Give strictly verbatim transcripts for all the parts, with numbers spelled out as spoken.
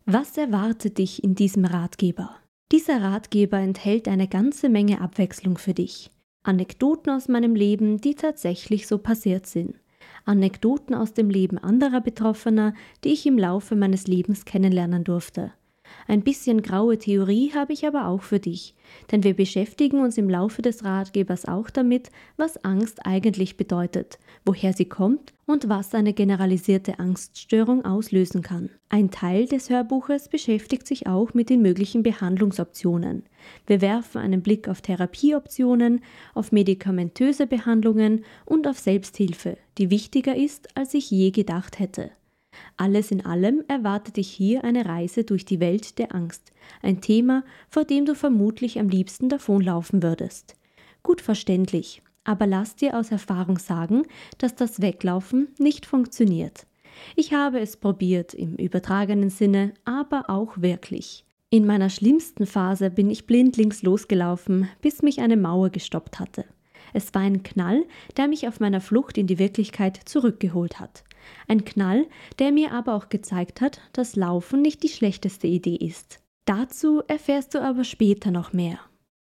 Was erwartet dich in diesem Ratgeber? Dieser Ratgeber enthält eine ganze Menge Abwechslung für dich. Anekdoten aus meinem Leben, die tatsächlich so passiert sind. Anekdoten aus dem Leben anderer Betroffener, die ich im Laufe meines Lebens kennenlernen durfte. Ein bisschen graue Theorie habe ich aber auch für dich, denn wir beschäftigen uns im Laufe des Ratgebers auch damit, was Angst eigentlich bedeutet, woher sie kommt und was eine generalisierte Angststörung auslösen kann. Ein Teil des Hörbuches beschäftigt sich auch mit den möglichen Behandlungsoptionen. Wir werfen einen Blick auf Therapieoptionen, auf medikamentöse Behandlungen und auf Selbsthilfe, die wichtiger ist, als ich je gedacht hätte. Alles in allem erwartet dich hier eine Reise durch die Welt der Angst, ein Thema, vor dem du vermutlich am liebsten davonlaufen würdest. Gut verständlich, aber lass dir aus Erfahrung sagen, dass das Weglaufen nicht funktioniert. Ich habe es probiert, im übertragenen Sinne, aber auch wirklich. In meiner schlimmsten Phase bin ich blindlings losgelaufen, bis mich eine Mauer gestoppt hatte. Es war ein Knall, der mich auf meiner Flucht in die Wirklichkeit zurückgeholt hat. Ein Knall, der mir aber auch gezeigt hat, dass Laufen nicht die schlechteste Idee ist. Dazu erfährst du aber später noch mehr.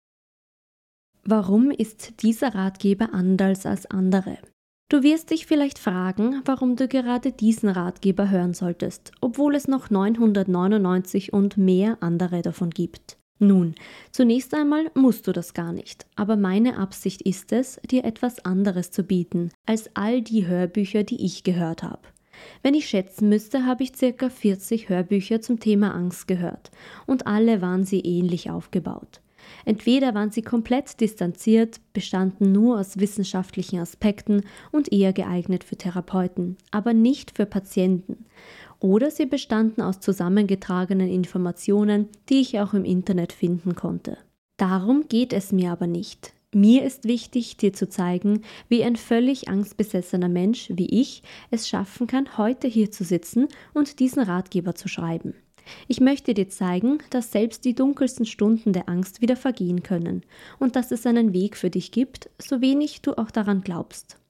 Warum ist dieser Ratgeber anders als andere? Du wirst dich vielleicht fragen, warum du gerade diesen Ratgeber hören solltest, obwohl es noch neunhundertneunundneunzig und mehr andere davon gibt. Nun, zunächst einmal musst du das gar nicht, aber meine Absicht ist es, dir etwas anderes zu bieten, als all die Hörbücher, die ich gehört habe. Wenn ich schätzen müsste, habe ich circa vierzig Hörbücher zum Thema Angst gehört und alle waren sie ähnlich aufgebaut. Entweder waren sie komplett distanziert, bestanden nur aus wissenschaftlichen Aspekten und eher geeignet für Therapeuten, aber nicht für Patienten. Oder sie bestanden aus zusammengetragenen Informationen, die ich auch im Internet finden konnte. Darum geht es mir aber nicht. Mir ist wichtig, dir zu zeigen, wie ein völlig angstbesessener Mensch wie ich es schaffen kann, heute hier zu sitzen und diesen Ratgeber zu schreiben. Ich möchte dir zeigen, dass selbst die dunkelsten Stunden der Angst wieder vergehen können und dass es einen Weg für dich gibt, so wenig du auch daran glaubst.